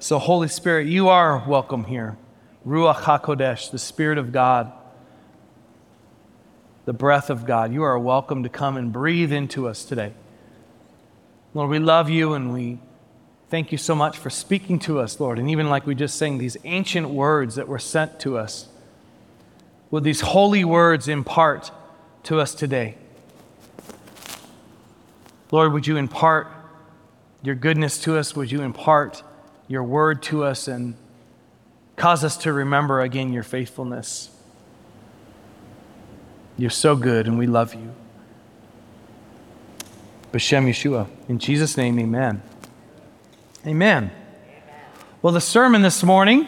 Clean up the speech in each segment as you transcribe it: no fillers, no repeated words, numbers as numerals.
So Holy Spirit, you are welcome here. Ruach HaKodesh, the Spirit of God, the breath of God. You are welcome to come and breathe into us today. Lord, we love you and we thank you so much for speaking to us, Lord. And even like we just sang, these ancient words that were sent to us, would these holy words impart to us today? Lord, would you impart your goodness to us? Would you impart your word to us and cause us to remember again your faithfulness? You're so good and we love you. B'Shem Yeshua. In Jesus' name, amen. Amen. Well, the sermon this morning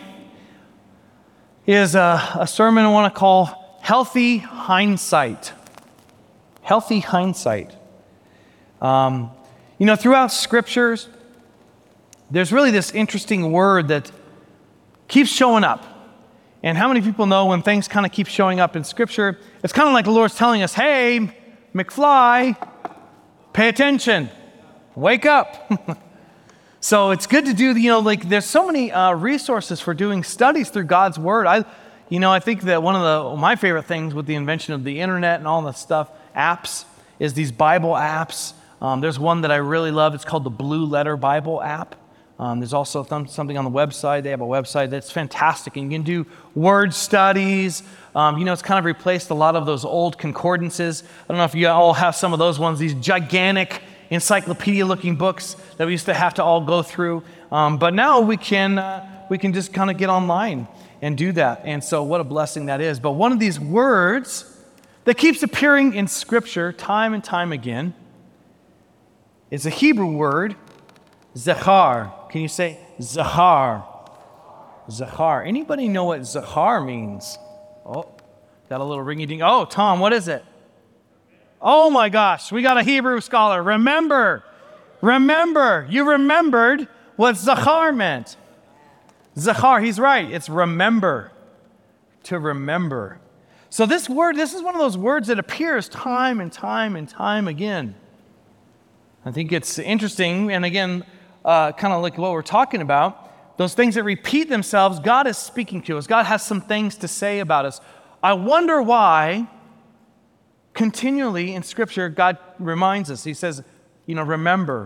is a sermon I want to call Healthy Hindsight. Healthy Hindsight. Throughout scriptures, there's really this interesting word that keeps showing up. And how many people know when things kind of keep showing up in scripture, it's kind of like the Lord's telling us, hey, McFly, pay attention, wake up. So it's good to do, there's so many resources for doing studies through God's word. I think that one of my favorite things with the invention of the internet and all that stuff, apps, is these Bible apps. There's one that I really love. It's called the Blue Letter Bible app. There's also something on the website. They have a website that's fantastic. And you can do word studies. It's kind of replaced a lot of those old concordances. I don't know if you all have some of those ones, these gigantic encyclopedia-looking books that we used to have to all go through. But now we can just kind of get online and do that. And so what a blessing that is. But one of these words that keeps appearing in Scripture time and time again is a Hebrew word, zachar. Can you say zachar? Zachar. Anybody know what zachar means? Oh, got a little ringy-ding. Oh, Tom, what is it? Oh my gosh, we got a Hebrew scholar. Remember. You remembered what zachar meant. Zachar, he's right. It's remember. To remember. So this word, this is one of those words that appears time and time and time again. I think it's interesting, and again, kind of like what we're talking about, those things that repeat themselves, God is speaking to us. God has some things to say about us. I wonder why continually in Scripture, God reminds us. He says, remember.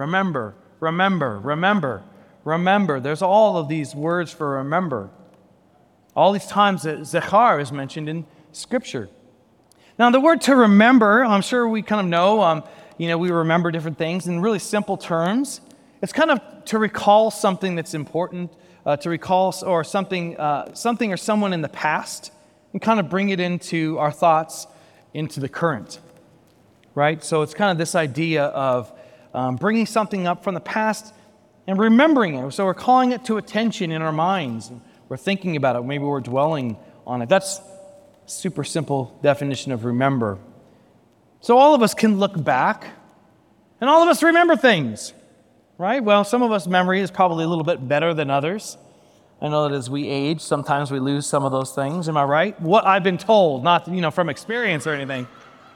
There's all of these words for remember. All these times that zachar is mentioned in Scripture. Now, the word to remember, I'm sure we kind of know, we remember different things in really simple terms. It's kind of to recall something that's important, to recall or something or someone in the past, and kind of bring it into our thoughts, into the current, right? So it's kind of this idea of bringing something up from the past and remembering it. So we're calling it to attention in our minds. We're thinking about it. Maybe we're dwelling on it. That's a super simple definition of remember. So all of us can look back, and all of us remember things, right? Well, some of us memory is probably a little bit better than others. I know that as we age, sometimes we lose some of those things. Am I right? What I've been told, not from experience or anything.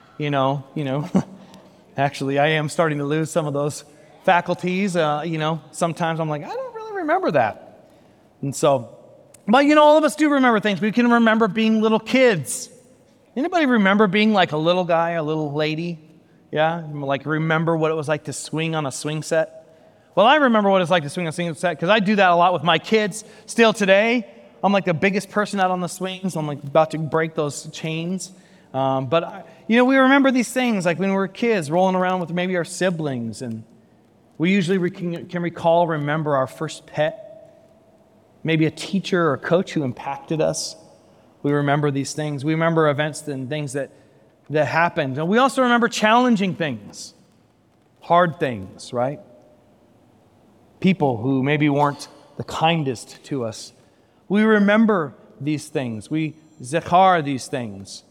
Actually, I am starting to lose some of those faculties. Sometimes I'm like, I don't really remember that. And so, but all of us do remember things. We can remember being little kids. Anybody remember being like a little guy, a little lady? Yeah? Like remember what it was like to swing on a swing set? Well, I remember what it's like to swing on a swing set because I do that a lot with my kids still today. I'm like the biggest person out on the swings. I'm like about to break those chains. But we remember these things like when we were kids rolling around with maybe our siblings. And we usually can remember our first pet. Maybe a teacher or a coach who impacted us. We remember these things. We remember events and things that happened. And we also remember challenging things, hard things, right? People who maybe weren't the kindest to us. We remember these things. We zachar these things.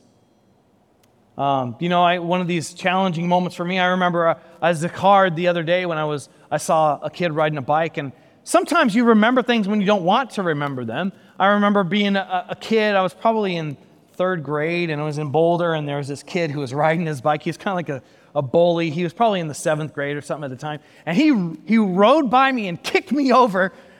One of these challenging moments for me, I remember I zachared the other day when I saw a kid riding a bike, and sometimes you remember things when you don't want to remember them. I remember being a kid, I was probably in third grade, and I was in Boulder, and there was this kid who was riding his bike. He was kind of like a bully. He was probably in the 7th grade or something at the time. And he rode by me and kicked me over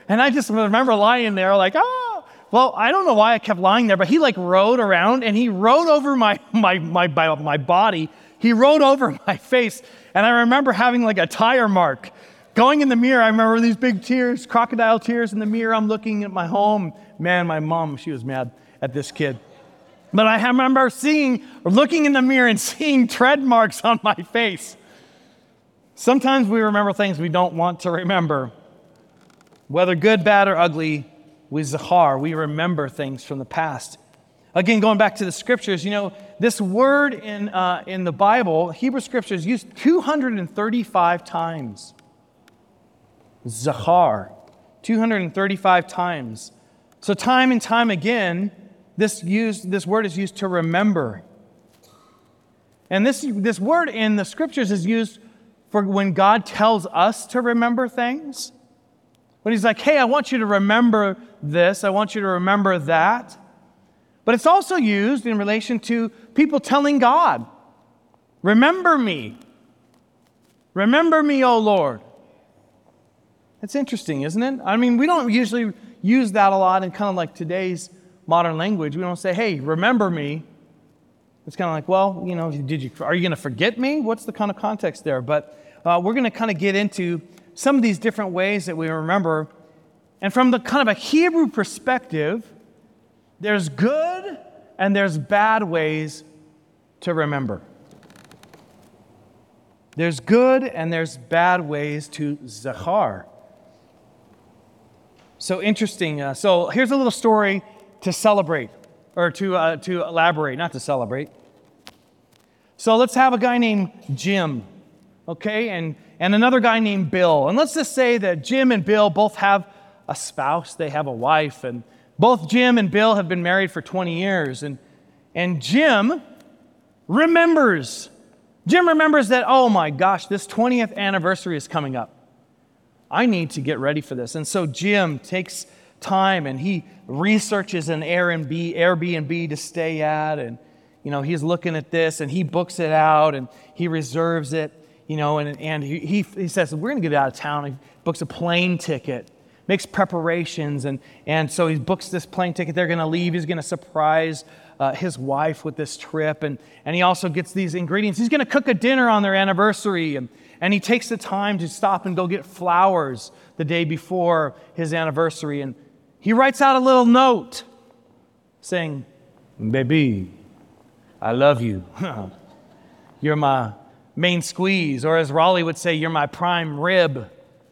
And I just remember lying there like, oh. Well, I don't know why I kept lying there, but he like rode around and he rode over my body. He rode over my face. And I remember having like a tire mark. Going in the mirror, I remember these big tears, crocodile tears in the mirror. I'm looking at my home. Man, my mom, she was mad at this kid. But I remember looking in the mirror and seeing tread marks on my face. Sometimes we remember things we don't want to remember. Whether good, bad, or ugly, we zachar, we remember things from the past. Again, going back to the scriptures, this word in the Bible, Hebrew scriptures, used 235 times. Zachar, 235 times. So time and time again, this word is used to remember. And this word in the scriptures is used for when God tells us to remember things. When he's like, hey, I want you to remember this, I want you to remember that. But it's also used in relation to people telling God, remember me. Remember me, O Lord. That's interesting, isn't it? I mean, we don't usually use that a lot in kind of like today's modern language. We don't say, hey, remember me. It's kind of like, well, are you going to forget me? What's the kind of context there? But we're going to kind of get into some of these different ways that we remember. And from the kind of a Hebrew perspective, there's good and there's bad ways to remember. There's good and there's bad ways to zachar. So interesting. So here's a little story to celebrate, or to elaborate, not to celebrate. So let's have a guy named Jim, okay, and another guy named Bill. And let's just say that Jim and Bill both have a spouse, they have a wife, and both Jim and Bill have been married for 20 years. And Jim remembers that, oh my gosh, this 20th anniversary is coming up. I need to get ready for this. And so Jim takes time and he researches an Airbnb to stay at. And, he's looking at this and he books it out and he reserves it, and he says, we're going to get out of town. He books a plane ticket, makes preparations. And so he books this plane ticket. They're going to leave. He's going to surprise his wife with this trip. And he also gets these ingredients. He's going to cook a dinner on their anniversary. And he takes the time to stop and go get flowers the day before his anniversary. And he writes out a little note saying, baby, I love you. You're my main squeeze. Or as Raleigh would say, you're my prime rib.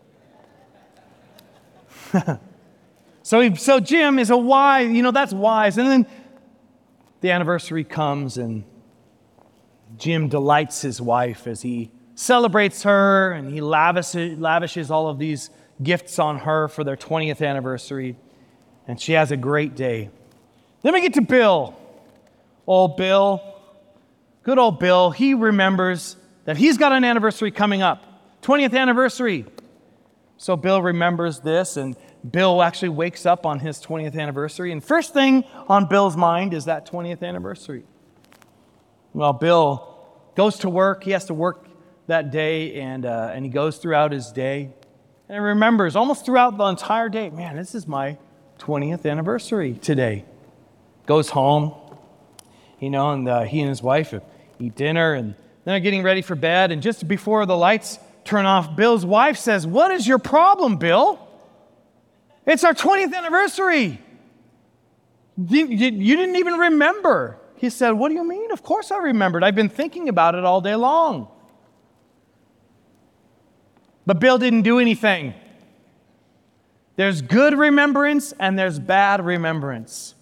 So Jim is a wise, that's wise. And then the anniversary comes and Jim delights his wife as he celebrates her and he lavishes all of these gifts on her for their 20th anniversary. And she has a great day. Then we get to Bill. Old Bill. Good old Bill. He remembers that he's got an anniversary coming up. 20th anniversary. So Bill remembers this, and Bill actually wakes up on his 20th anniversary. And first thing on Bill's mind is that 20th anniversary. Well, Bill goes to work. He has to work that day, and he goes throughout his day. And he remembers almost throughout the entire day, man, this is my 20th anniversary today. Goes home, and he and his wife eat dinner, and then they're getting ready for bed. And just before the lights turn off, Bill's wife says, what is your problem, Bill? It's our 20th anniversary. You didn't even remember. He said, what do you mean? Of course I remembered. I've been thinking about it all day long. But Bill didn't do anything. There's good remembrance and there's bad remembrance.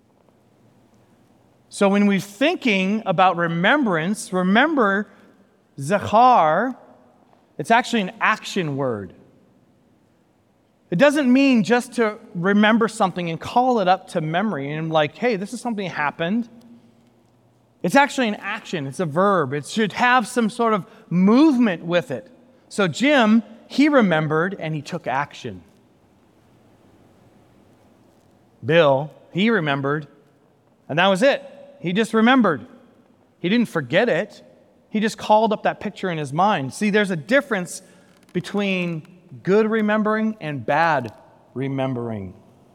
So when we're thinking about remembrance, remember, zachar, it's actually an action word. It doesn't mean just to remember something and call it up to memory and like, hey, this is something that happened. It's actually an action. It's a verb. It should have some sort of movement with it. So Jim, he remembered and he took action. Bill, he remembered, and that was it. He just remembered. He didn't forget it. He just called up that picture in his mind. See, there's a difference between good remembering and bad remembering.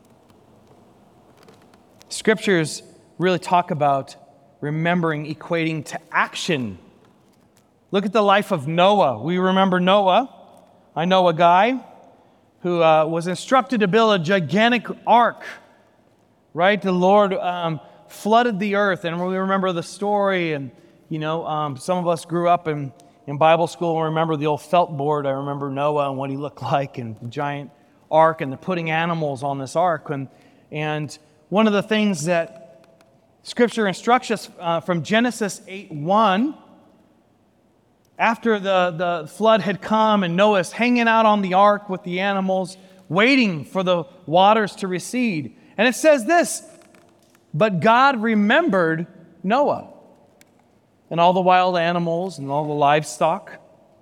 Scriptures really talk about remembering equating to action. Look at the life of Noah. We remember Noah. I know a guy who was instructed to build a gigantic ark, right? The Lord flooded the earth, and we remember the story. And, some of us grew up in Bible school and remember the old felt board. I remember Noah and what he looked like, and the giant ark, and the putting animals on this ark. And one of the things that Scripture instructs us from Genesis 8:1, after the flood had come and Noah's hanging out on the ark with the animals, waiting for the waters to recede. And it says this, but God remembered Noah and all the wild animals and all the livestock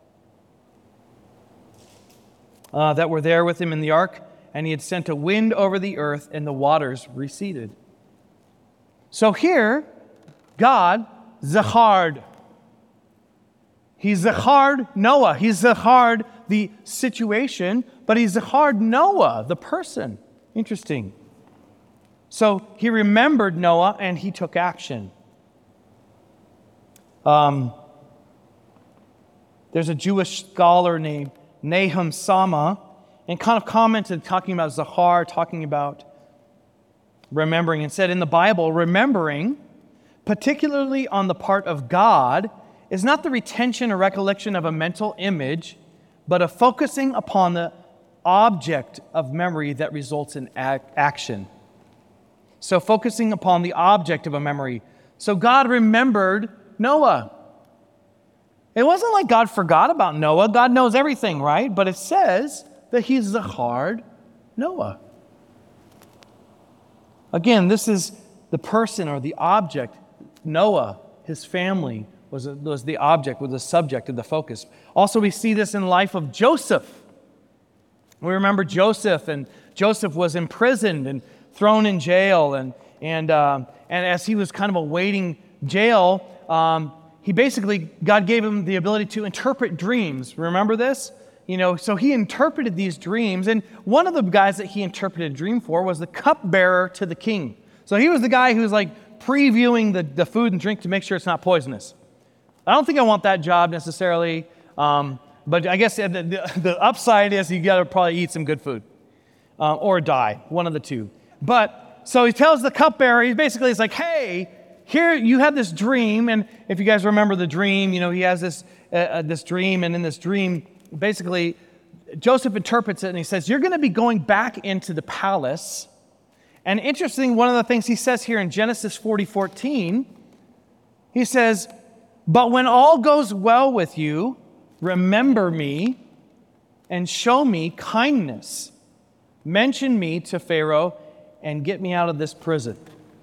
that were there with him in the ark, and he had sent a wind over the earth, and the waters receded. So here, God zachared. He zachared Noah. He zachared the situation, but he zachared Noah, the person. Interesting. So he remembered Noah and he took action. There's a Jewish scholar named Nahum Sama, and kind of commented talking about zachar, talking about remembering, and said in the Bible, remembering, particularly on the part of God, is not the retention or recollection of a mental image, but a focusing upon the object of memory that results in action. So focusing upon the object of a memory. So God remembered Noah. It wasn't like God forgot about Noah. God knows everything, right? But it says that he zachared Noah. Again, this is the person or the object. Noah, his family, was the object, was the subject of the focus. Also, we see this in the life of Joseph. We remember Joseph, and Joseph was imprisoned and thrown in jail, and as he was kind of awaiting jail, God gave him the ability to interpret dreams. Remember this? So he interpreted these dreams, and one of the guys that he interpreted a dream for was the cupbearer to the king. So he was the guy who was like previewing the food and drink to make sure it's not poisonous. I don't think I want that job necessarily, but I guess the upside is you got to probably eat some good food or die, one of the two. But so he tells the cupbearer, he's like, hey, here you have this dream, and if you guys remember the dream, he has this dream, and in this dream, basically, Joseph interprets it, and he says, you're going to be going back into the palace. And interesting, one of the things he says here in Genesis 40:14, he says, but when all goes well with you, remember me and show me kindness. Mention me to Pharaoh and get me out of this prison.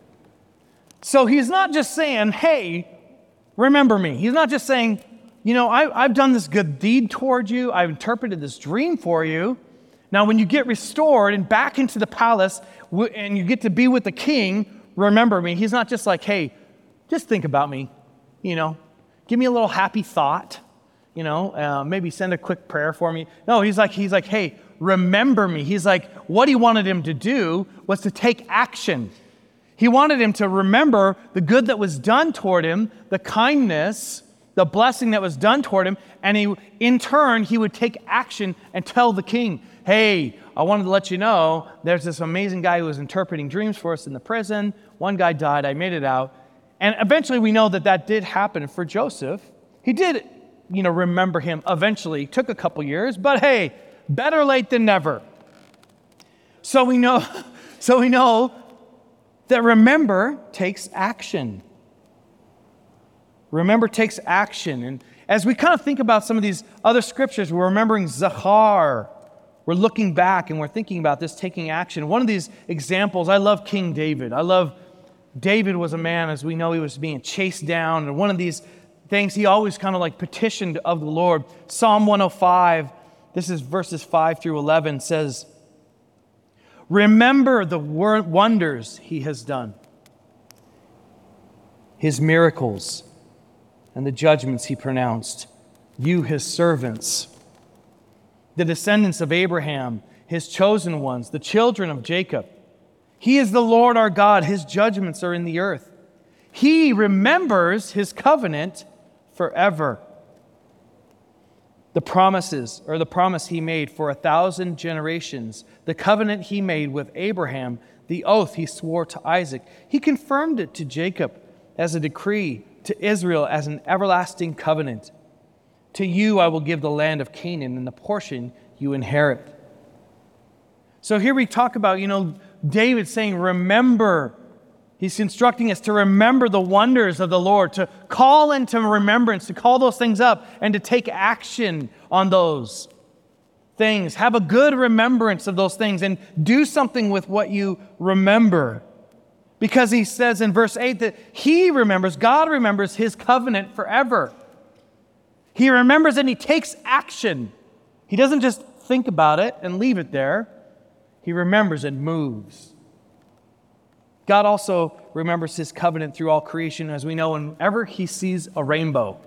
So he's not just saying, hey, remember me. He's not just saying, I've done this good deed toward you. I've interpreted this dream for you. Now, when you get restored and back into the palace and you get to be with the king, remember me. He's not just like, hey, just think about me, give me a little happy thought, maybe send a quick prayer for me. No, he's like, hey, remember me. He's like, what he wanted him to do was to take action. He wanted him to remember the good that was done toward him, the kindness, the blessing that was done toward him, and in turn, he would take action and tell the king, hey, I wanted to let you know, there's this amazing guy who was interpreting dreams for us in the prison. One guy died, I made it out. And eventually we know that did happen for Joseph. He did, remember him eventually. It took a couple years, but hey, better late than never. So we know that remember takes action. Remember takes action. And as we kind of think about some of these other scriptures, we're remembering Zachar. We're looking back and we're thinking about this taking action. One of these examples, I love King David. David was a man, as we know, he was being chased down. And one of these things, he always kind of like petitioned of the Lord. Psalm 105, this is verses 5 through 11, says, remember the wonders he has done, his miracles, and the judgments he pronounced. You, his servants, the descendants of Abraham, his chosen ones, the children of Jacob. He is the Lord our God. His judgments are in the earth. He remembers his covenant forever. The promise he made for 1,000 generations, the covenant he made with Abraham, the oath he swore to Isaac. He confirmed it to Jacob as a decree, to Israel as an everlasting covenant. To you I will give the land of Canaan and the portion you inherit. So here we talk about, David saying, remember. He's instructing us to remember the wonders of the Lord, to call into remembrance, to call those things up, and to take action on those things. Have a good remembrance of those things and do something with what you remember. Because he says in verse 8 that God remembers his covenant forever. He remembers and he takes action. He doesn't just think about it and leave it there. He remembers and moves. God also remembers his covenant through all creation, as we know, whenever he sees a rainbow.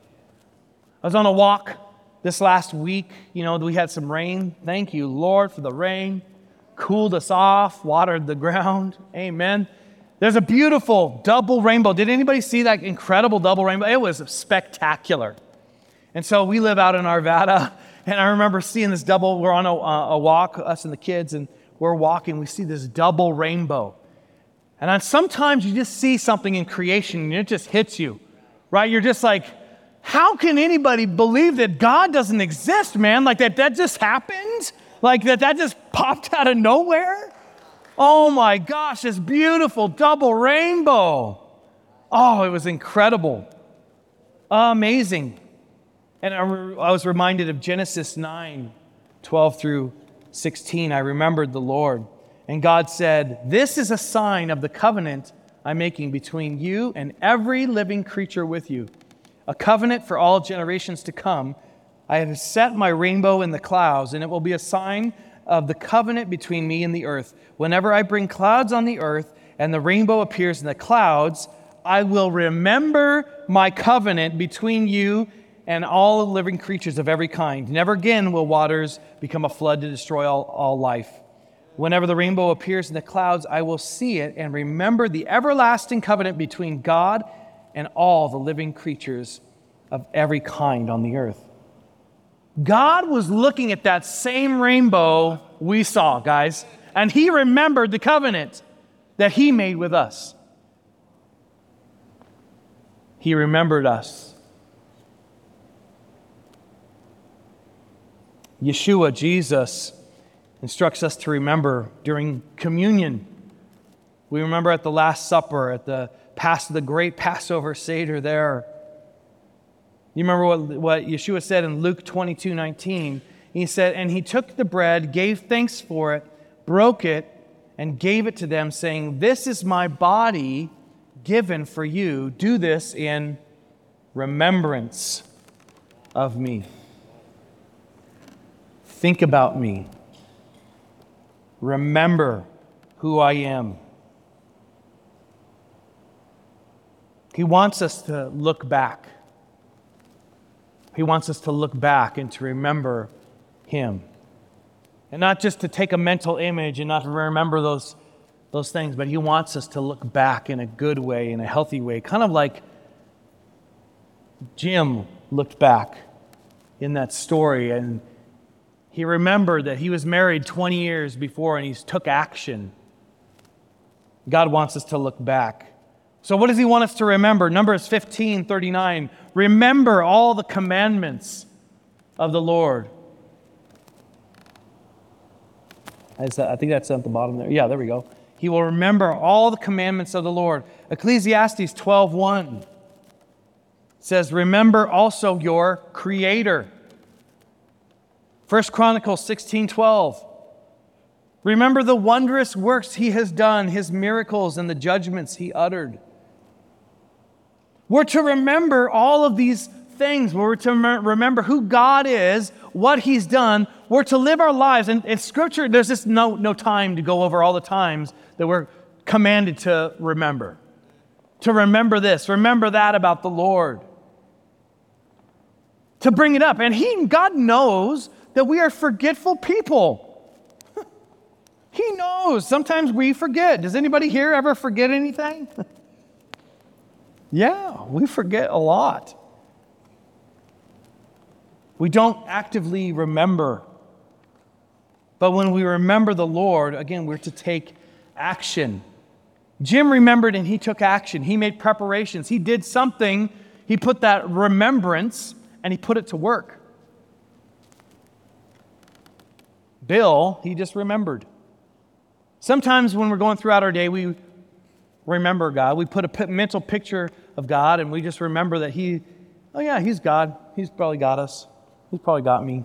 I was on a walk this last week. We had some rain. Thank you, Lord, for the rain. Cooled us off, watered the ground. Amen. There's a beautiful double rainbow. Did anybody see that incredible double rainbow? It was spectacular. And so we live out in Arvada, and I remember seeing this double. We're on a walk, us and the kids, and we're walking. We see this double rainbow. And sometimes you just see something in creation and it just hits you, right? You're just like, how can anybody believe that God doesn't exist, man? Like that just happened? Like that just popped out of nowhere? Oh my gosh, this beautiful double rainbow. Oh, it was incredible. Amazing. And I was reminded of Genesis 9:12 through 16. I remembered the Lord. And God said, "This is a sign of the covenant I'm making between you and every living creature with you, a covenant for all generations to come. I have set my rainbow in the clouds, and it will be a sign of the covenant between me and the earth. Whenever I bring clouds on the earth and the rainbow appears in the clouds, I will remember my covenant between you and all living creatures of every kind. Never again will waters become a flood to destroy all life. Whenever the rainbow appears in the clouds, I will see it and remember the everlasting covenant between God and all the living creatures of every kind on the earth." God was looking at that same rainbow we saw, guys, and he remembered the covenant that he made with us. He remembered us. Yeshua, Jesus, instructs us to remember during communion. We remember at the Last Supper, at the great Passover Seder there. You remember what Yeshua said in Luke 22:19? He said, "And he took the bread, gave thanks for it, broke it, and gave it to them, saying, 'This is my body given for you. Do this in remembrance of me.'" Think about me. Remember who I am. He wants us to look back. He wants us to look back and to remember him. And not just to take a mental image and not to remember those things, but he wants us to look back in a good way, in a healthy way. Kind of like Jim looked back in that story, and he remembered that he was married 20 years before and he took action. God wants us to look back. So what does he want us to remember? Numbers 15:39. Remember all the commandments of the Lord. I think that's at the bottom there. Yeah, there we go. He will remember all the commandments of the Lord. Ecclesiastes 12:1 says, "Remember also your Creator." 1 Chronicles 16:12. Remember the wondrous works he has done, his miracles and the judgments he uttered. We're to remember all of these things. We're to remember who God is, what he's done. We're to live our lives. And in Scripture, there's just no time to go over all the times that we're commanded to remember. To remember this, remember that about the Lord. To bring it up. And God knows that we are forgetful people. He knows. Sometimes we forget. Does anybody here ever forget anything? Yeah, we forget a lot. We don't actively remember. But when we remember the Lord, again, we're to take action. Jim remembered and he took action. He made preparations. He did something. He put that remembrance and he put it to work. Bill, he just remembered. Sometimes when we're going throughout our day, we remember God. We put a mental picture of God and we just remember that He's God. He's probably got us. He's probably got me.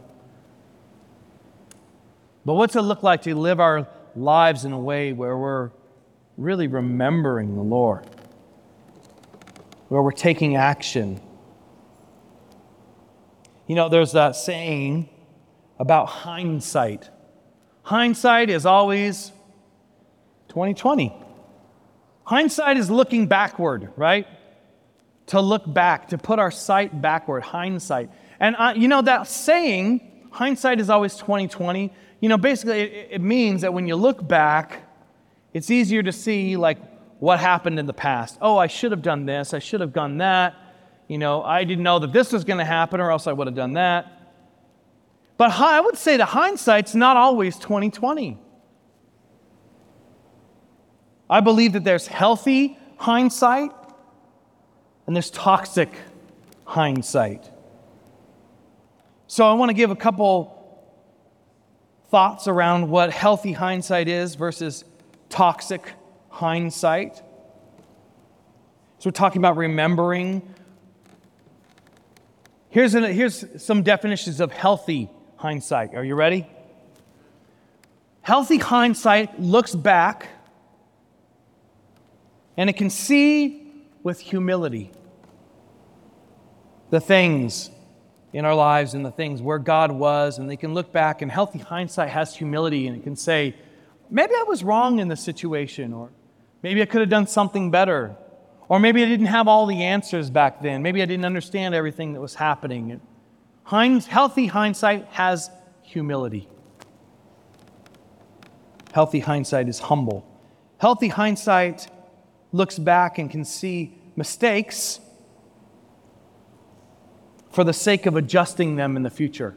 But what's it look like to live our lives in a way where we're really remembering the Lord? Where we're taking action? You know, there's that saying about hindsight. Hindsight is always 20/20. Hindsight is looking backward, right? To look back, to put our sight backward, hindsight. And that saying, hindsight is always 20/20. Basically it means that when you look back, it's easier to see like what happened in the past. Oh, I should have done this. I should have done that. I didn't know that this was going to happen or else I would have done that. But I would say that hindsight's not always 20/20. I believe that there's healthy hindsight and there's toxic hindsight. So I want to give a couple thoughts around what healthy hindsight is versus toxic hindsight. So we're talking about remembering. Here's some definitions of healthy hindsight. Are you ready? Healthy hindsight looks back and it can see with humility the things in our lives and the things where God was, and they can look back, and healthy hindsight has humility, and it can say, maybe I was wrong in the situation, or maybe I could have done something better, or maybe I didn't have all the answers back then. Maybe I didn't understand everything that was happening. Healthy hindsight has humility. Healthy hindsight is humble. Healthy hindsight looks back and can see mistakes for the sake of adjusting them in the future.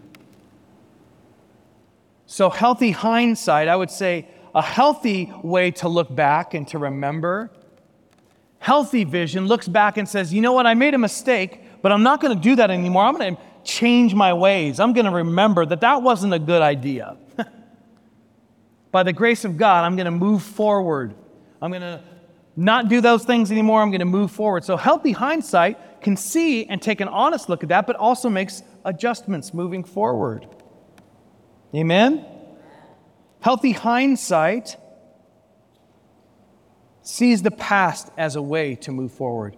So healthy hindsight, I would say a healthy way to look back and to remember. Healthy vision looks back and says, you know what, I made a mistake, but I'm not going to do that anymore. I'm going to change my ways. I'm going to remember that wasn't a good idea. By the grace of God, I'm going to move forward. I'm going to not do those things anymore. I'm going to move forward. So healthy hindsight can see and take an honest look at that, but also makes adjustments moving forward. Amen? Healthy hindsight sees the past as a way to move forward.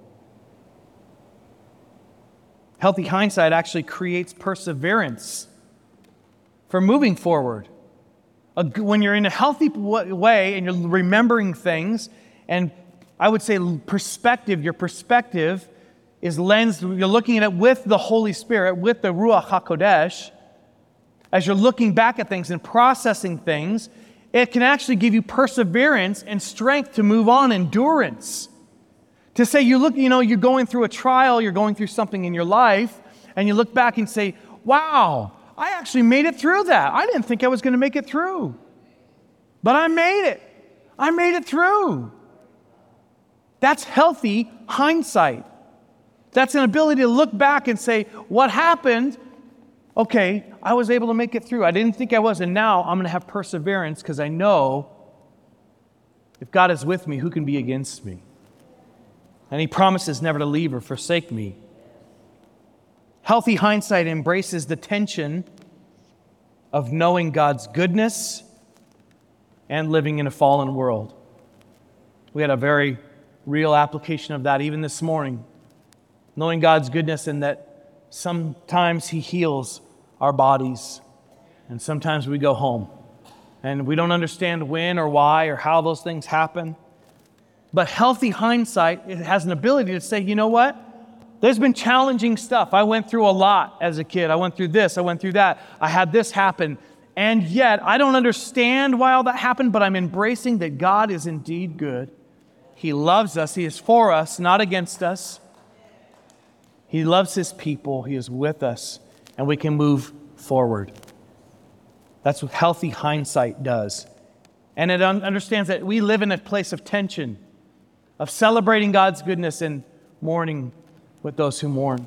Healthy hindsight actually creates perseverance for moving forward. When you're in a healthy way and you're remembering things, and I would say perspective, your perspective is lensed, you're looking at it with the Holy Spirit, with the Ruach HaKodesh. As you're looking back at things and processing things, it can actually give you perseverance and strength to move on, endurance. To say you're going through a trial, you're going through something in your life, and you look back and say, wow, I actually made it through that. I didn't think I was going to make it through. But I made it. I made it through. That's healthy hindsight. That's an ability to look back and say, what happened? Okay, I was able to make it through. I didn't think I was, and now I'm going to have perseverance because I know if God is with me, who can be against me? And He promises never to leave or forsake me. Healthy hindsight embraces the tension of knowing God's goodness and living in a fallen world. We had a very real application of that even this morning. Knowing God's goodness and that sometimes He heals our bodies and sometimes we go home. And we don't understand when or why or how those things happen. But healthy hindsight, it has an ability to say, you know what? There's been challenging stuff. I went through a lot as a kid. I went through this. I went through that. I had this happen. And yet, I don't understand why all that happened, but I'm embracing that God is indeed good. He loves us. He is for us, not against us. He loves His people. He is with us, and we can move forward. That's what healthy hindsight does. And it understands that we live in a place of tension, of celebrating God's goodness and mourning with those who mourn.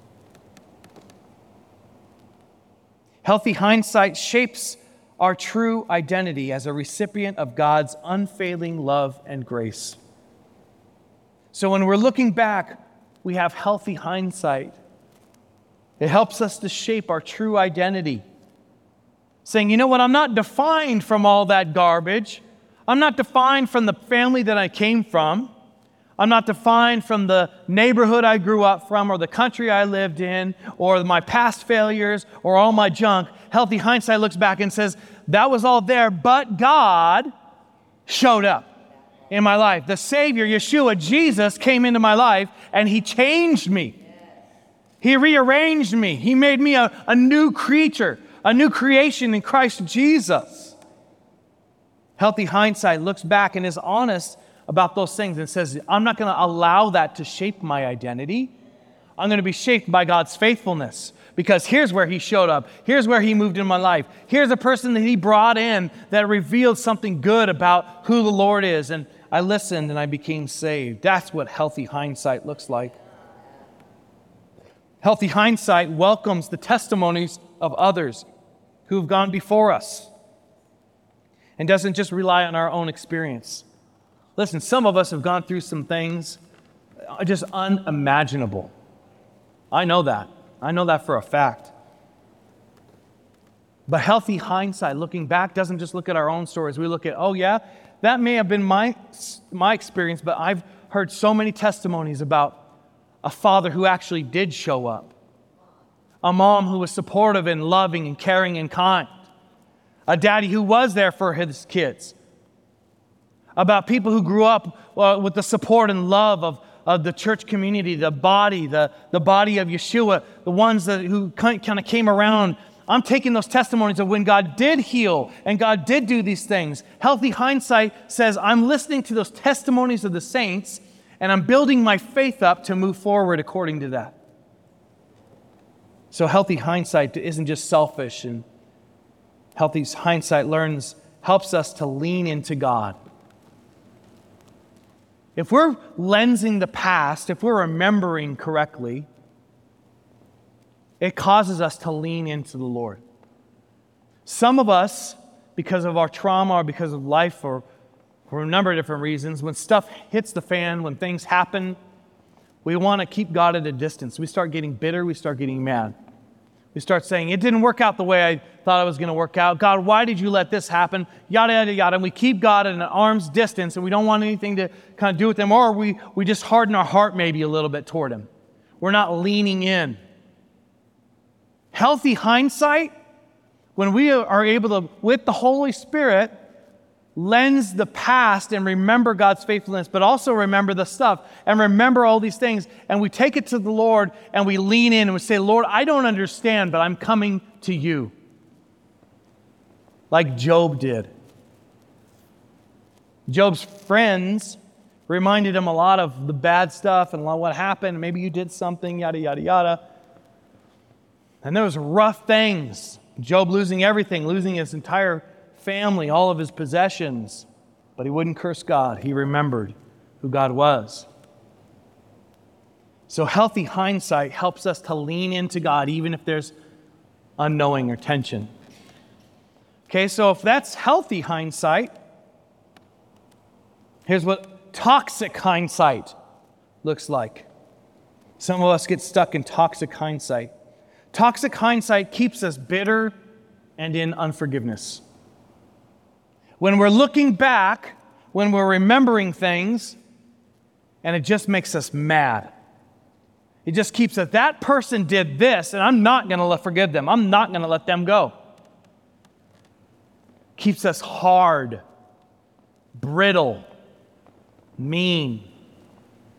Healthy hindsight shapes our true identity as a recipient of God's unfailing love and grace. So when we're looking back, we have healthy hindsight. It helps us to shape our true identity. Saying, you know what, I'm not defined from all that garbage. I'm not defined from the family that I came from. I'm not defined from the neighborhood I grew up from or the country I lived in or my past failures or all my junk. Healthy hindsight looks back and says, that was all there, but God showed up in my life. The Savior, Yeshua, Jesus, came into my life and He changed me. He rearranged me. He made me a new creature, a new creation in Christ Jesus. Healthy hindsight looks back and is honest about those things and says, I'm not going to allow that to shape my identity. I'm going to be shaped by God's faithfulness because here's where He showed up. Here's where He moved in my life. Here's a person that He brought in that revealed something good about who the Lord is. And I listened and I became saved. That's what healthy hindsight looks like. Healthy hindsight welcomes the testimonies of others who've gone before us and doesn't just rely on our own experience. Listen, some of us have gone through some things just unimaginable. I know that. I know that for a fact. But healthy hindsight, looking back, doesn't just look at our own stories. We look at, oh yeah, that may have been my experience, but I've heard so many testimonies about a father who actually did show up. A mom who was supportive and loving and caring and kind. A daddy who was there for his kids. About people who grew up with the support and love of the church community, the body of Yeshua, the ones who kind of came around. I'm taking those testimonies of when God did heal and God did do these things. Healthy hindsight says, I'm listening to those testimonies of the saints and I'm building my faith up to move forward according to that. So healthy hindsight isn't just selfish, and healthy hindsight helps us to lean into God. If we're lensing the past, if we're remembering correctly, it causes us to lean into the Lord. Some of us, because of our trauma or because of life or for a number of different reasons, when stuff hits the fan, when things happen, we want to keep God at a distance. We start getting bitter, we start getting mad. We start saying, it didn't work out the way I thought it was going to work out. God, why did you let this happen? Yada, yada, yada. And we keep God at an arm's distance and we don't want anything to kind of do with Him. Or we just harden our heart maybe a little bit toward Him. We're not leaning in. Healthy hindsight, when we are able to, with the Holy Spirit, lens the past and remember God's faithfulness, but also remember the stuff and remember all these things. And we take it to the Lord and we lean in and we say, Lord, I don't understand, but I'm coming to you. Like Job did. Job's friends reminded him a lot of the bad stuff and what happened. Maybe you did something, yada, yada, yada. And there was rough things. Job losing everything, losing his entire family, all of his possessions, but he wouldn't curse God. He remembered who God was. So healthy hindsight helps us to lean into God even if there's unknowing or tension. Okay, so if that's healthy hindsight, here's what toxic hindsight looks like. Some of us get stuck in toxic hindsight. Toxic hindsight keeps us bitter and in unforgiveness. When we're looking back, when we're remembering things, and it just makes us mad. It just keeps us, that person did this, and I'm not going to forgive them. I'm not going to let them go. Keeps us hard, brittle, mean.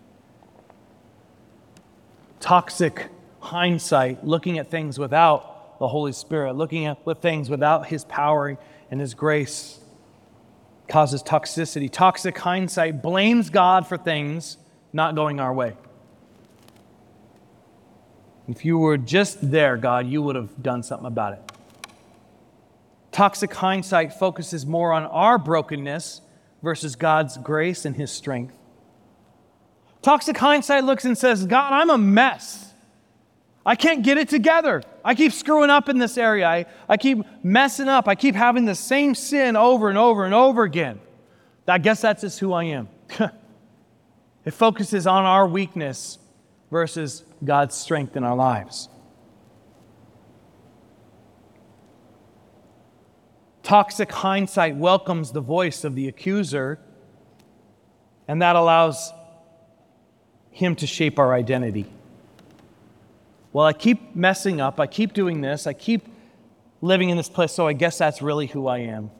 Toxic hindsight, looking at things without the Holy Spirit. Looking at things without His power and His grace causes toxicity. Toxic hindsight blames God for things not going our way. If you were just there, God, you would have done something about it. Toxic hindsight focuses more on our brokenness versus God's grace and His strength. Toxic hindsight looks and says, God, I'm a mess. I can't get it together. I keep screwing up in this area. I keep messing up. I keep having the same sin over and over and over again. I guess that's just who I am. It focuses on our weakness versus God's strength in our lives. Toxic hindsight welcomes the voice of the accuser, and that allows him to shape our identity. Well, I keep messing up, I keep doing this, I keep living in this place, so I guess that's really who I am.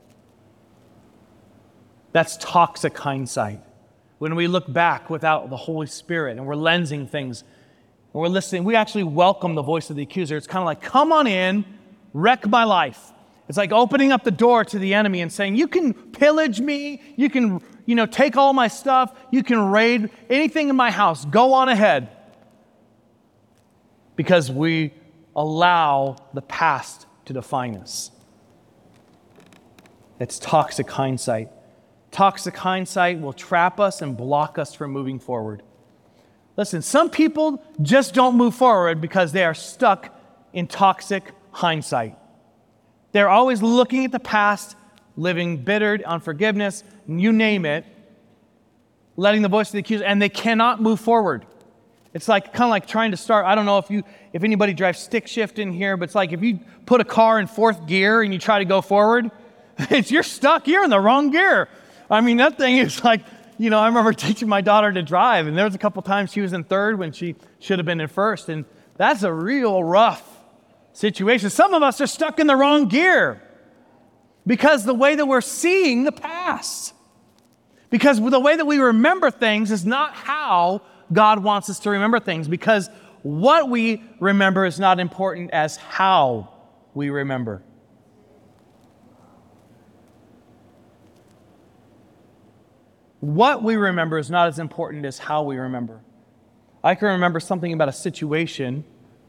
That's toxic hindsight. When we look back without the Holy Spirit and we're lensing things and we're listening, we actually welcome the voice of the accuser. It's kind of like, come on in, wreck my life. It's like opening up the door to the enemy and saying, you can pillage me, you can, take all my stuff, you can raid anything in my house, go on ahead. Because we allow the past to define us. It's toxic hindsight. Toxic hindsight will trap us and block us from moving forward. Listen, some people just don't move forward because they are stuck in toxic hindsight. They're always looking at the past, living bitter, unforgiveness, you name it, letting the voice of the accuser, and they cannot move forward. It's like kind of like trying to start. I don't know if anybody drives stick shift in here, but it's like if you put a car in fourth gear and you try to go forward, you're stuck. You're in the wrong gear. I mean, that thing is like, I remember teaching my daughter to drive, and there was a couple times she was in third when she should have been in first, and that's a real rough situation. Some of us are stuck in the wrong gear because the way that we're seeing the past, because the way that we remember things is not how God wants us to remember things, because what we remember is not important as how we remember. What we remember is not as important as how we remember. I can remember something about a situation,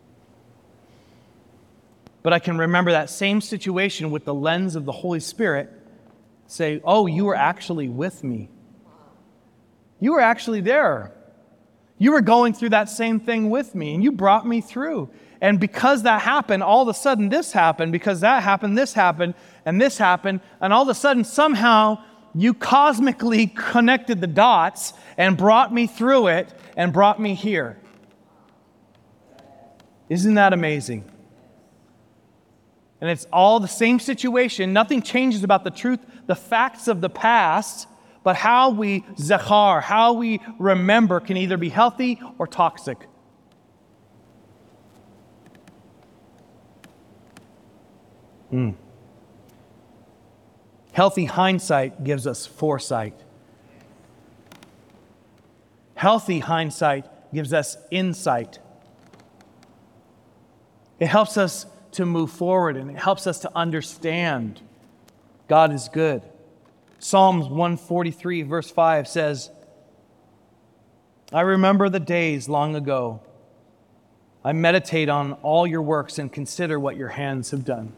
but I can remember that same situation with the lens of the Holy Spirit, say, oh, you were actually with me. You were actually there. You were going through that same thing with me, and you brought me through. And because that happened, all of a sudden this happened. Because that happened, this happened, and this happened. And all of a sudden, somehow, you cosmically connected the dots and brought me through it and brought me here. Isn't that amazing? And it's all the same situation. Nothing changes about the truth, the facts of the past, but how we zachar, how we remember, can either be healthy or toxic. Healthy hindsight gives us foresight. Healthy hindsight gives us insight. It helps us to move forward, and it helps us to understand God is good. Psalms 143 verse 5 says, I remember the days long ago. I meditate on all your works and consider what your hands have done.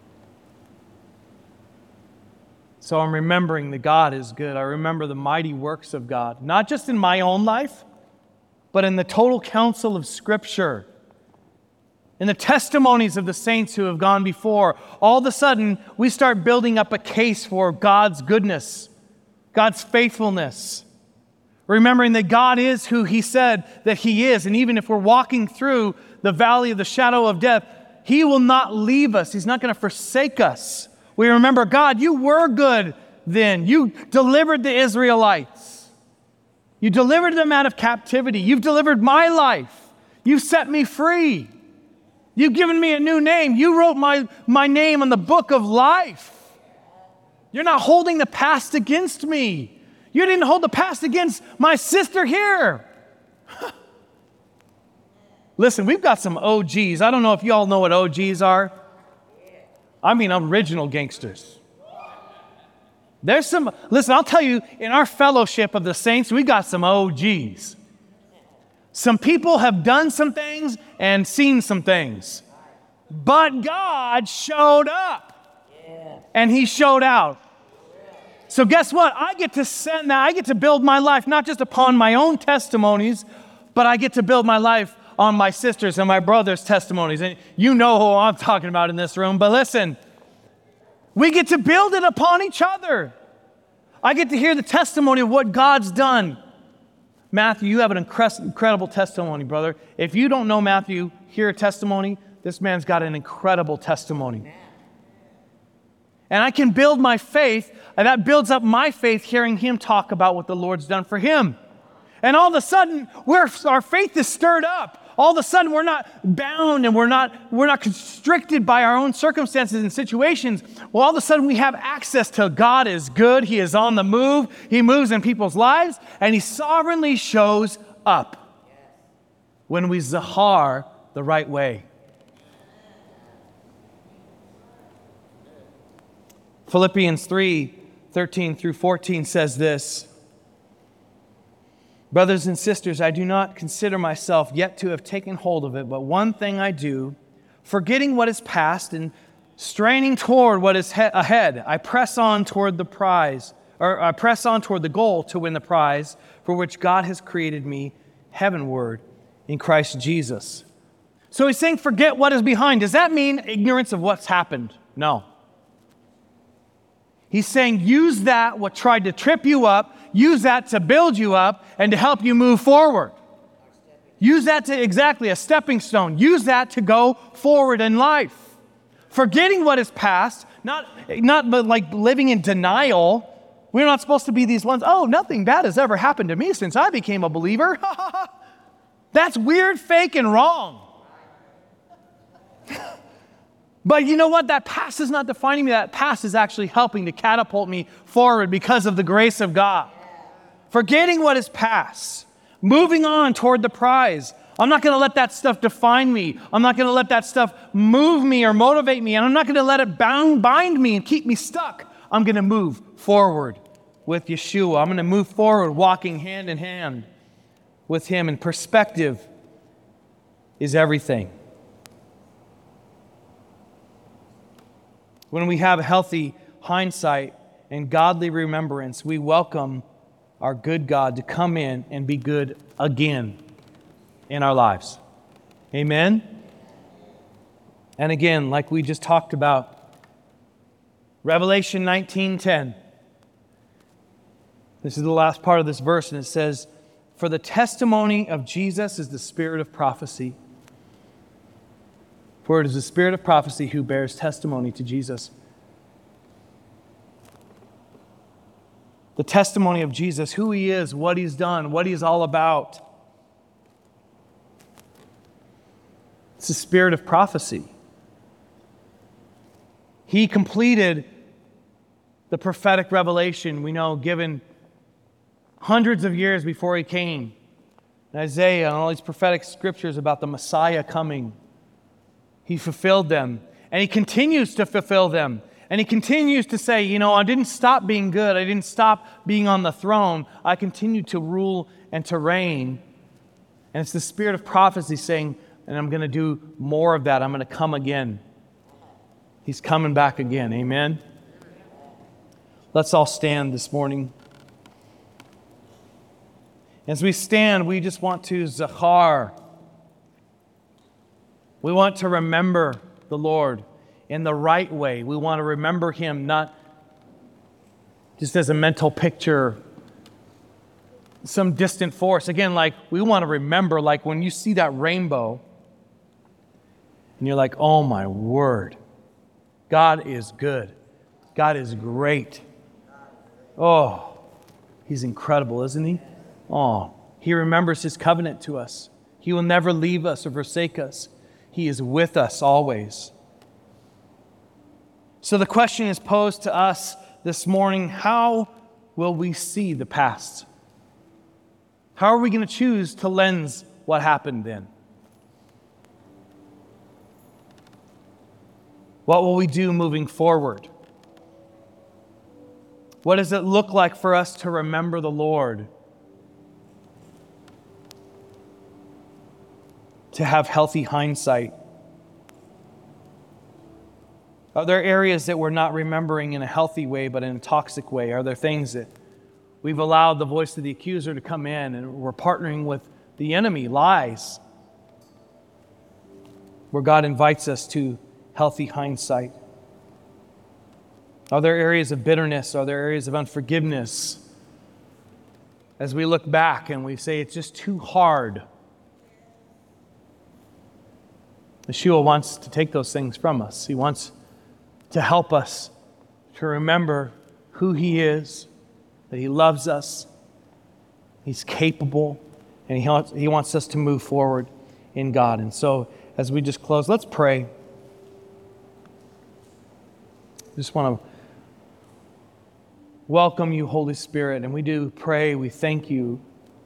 So I'm remembering that God is good. I remember the mighty works of God, not just in my own life, but in the total counsel of Scripture. In the testimonies of the saints who have gone before. All of a sudden, we start building up a case for God's goodness, God's faithfulness. Remembering that God is who He said that He is. And even if we're walking through the valley of the shadow of death, He will not leave us. He's not going to forsake us. We remember, God, you were good then. You delivered the Israelites. You delivered them out of captivity. You've delivered my life. You set me free. You've given me a new name. You wrote my name on the book of life. You're not holding the past against me. You didn't hold the past against my sister here. Listen, we've got some OGs. I don't know if you all know what OGs are. I mean original gangsters. There's some, listen, I'll tell you, in our fellowship of the saints, we got some OGs. Some people have done some things and seen some things. But God showed up. And He showed out. So guess what? I get to send that. I get to build my life not just upon my own testimonies, but I get to build my life on my sisters' and my brothers' testimonies. And you know who I'm talking about in this room. But listen, we get to build it upon each other. I get to hear the testimony of what God's done. Matthew, you have an incredible testimony, brother. If you don't know Matthew, hear a testimony. This man's got an incredible testimony. And I can build my faith, and that builds up my faith hearing him talk about what the Lord's done for him. And all of a sudden, our faith is stirred up. All of a sudden, we're not bound and we're not constricted by our own circumstances and situations. Well, all of a sudden, we have access to God is good. He is on the move. He moves in people's lives, and He sovereignly shows up when we zahar the right way. Philippians 3:13 through 14 says this, "Brothers and sisters, I do not consider myself yet to have taken hold of it, but one thing I do, forgetting what is past and straining toward what is ahead, I press on toward the goal to win the prize for which God has created me heavenward in Christ Jesus." So he's saying, forget what is behind. Does that mean ignorance of what's happened? No. He's saying use that, what tried to trip you up, use that to build you up and to help you move forward. Use that to, exactly, a stepping stone. Use that to go forward in life. Forgetting what is past, not like living in denial. We're not supposed to be these ones, oh, nothing bad has ever happened to me since I became a believer. That's weird, fake, and wrong. But you know what? That past is not defining me. That past is actually helping to catapult me forward because of the grace of God. Forgetting what is past. Moving on toward the prize. I'm not going to let that stuff define me. I'm not going to let that stuff move me or motivate me. And I'm not going to let it bind me and keep me stuck. I'm going to move forward with Yeshua. I'm going to move forward walking hand in hand with Him. And perspective is everything. When we have healthy hindsight and godly remembrance, we welcome our good God to come in and be good again in our lives. Amen? And again, like we just talked about, Revelation 19:10. This is the last part of this verse, and it says, "For the testimony of Jesus is the spirit of prophecy. For it is the spirit of prophecy who bears testimony to Jesus." The testimony of Jesus, who He is, what He's done, what He's all about. It's the spirit of prophecy. He completed the prophetic revelation, we know, given hundreds of years before He came. In Isaiah and all these prophetic scriptures about the Messiah coming. He fulfilled them, and He continues to fulfill them. And He continues to say, you know, I didn't stop being good. I didn't stop being on the throne. I continue to rule and to reign. And it's the spirit of prophecy saying, and I'm going to do more of that. I'm going to come again. He's coming back again. Amen? Let's all stand this morning. As we stand, we just want to zachar. We want to remember the Lord in the right way. We want to remember Him not just as a mental picture, some distant force. Again, like we want to remember, like when you see that rainbow and you're like, oh my word, God is good. God is great. Oh, He's incredible, isn't He? Oh, He remembers His covenant to us. He will never leave us or forsake us. He is with us always. So the question is posed to us this morning, how will we see the past? How are we going to choose to lens what happened then? What will we do moving forward? What does it look like for us to remember the Lord? To have healthy hindsight. Are there areas that we're not remembering in a healthy way, but in a toxic way? Are there things that we've allowed the voice of the accuser to come in and we're partnering with the enemy, lies, where God invites us to healthy hindsight? Are there areas of bitterness? Are there areas of unforgiveness? As we look back and we say it's just too hard, Yeshua wants to take those things from us. He wants to help us to remember who He is, that He loves us, He's capable, and He wants us to move forward in God. And so, as we just close, let's pray. Just want to welcome you, Holy Spirit, and we do pray, we thank you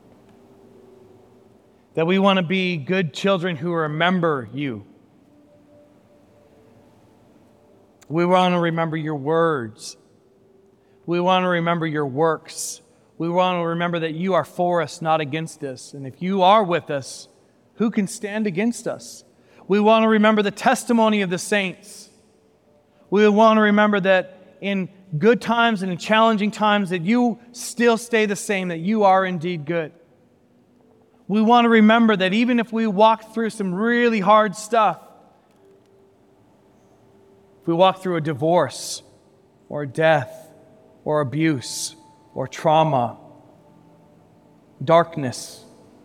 that we want to be good children who remember you. We want to remember your words. We want to remember your works. We want to remember that you are for us, not against us. And if you are with us, who can stand against us? We want to remember the testimony of the saints. We want to remember that in good times and in challenging times that you still stay the same, that you are indeed good. We want to remember that even if we walk through some really hard stuff, if we walk through a divorce or death or abuse or trauma, darkness,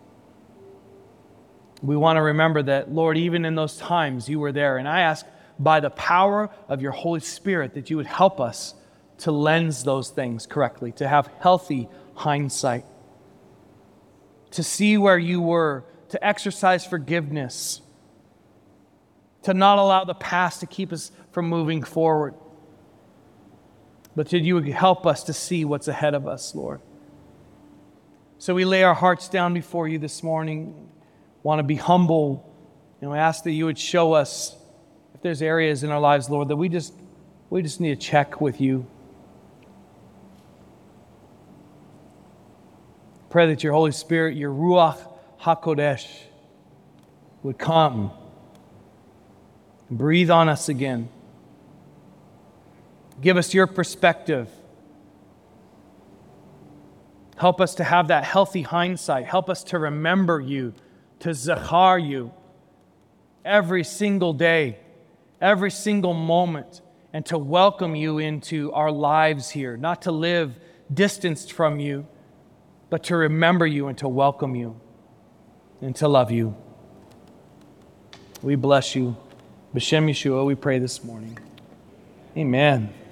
we want to remember that, Lord, even in those times you were there. And I ask by the power of your Holy Spirit that you would help us to lens those things correctly, to have healthy hindsight, to see where you were, to exercise forgiveness, to not allow the past to keep us from moving forward, but that you would help us to see what's ahead of us, Lord. So we lay our hearts down before you this morning, want to be humble, and we ask that you would show us if there's areas in our lives, Lord, that we just need to check with you. Pray that your Holy Spirit, your Ruach HaKodesh, would come and breathe on us again. Give us your perspective. Help us to have that healthy hindsight. Help us to remember you, to zachar you every single day, every single moment, and to welcome you into our lives here, not to live distanced from you, but to remember you and to welcome you and to love you. We bless you. B'Shem Yeshua, we pray this morning. Amen.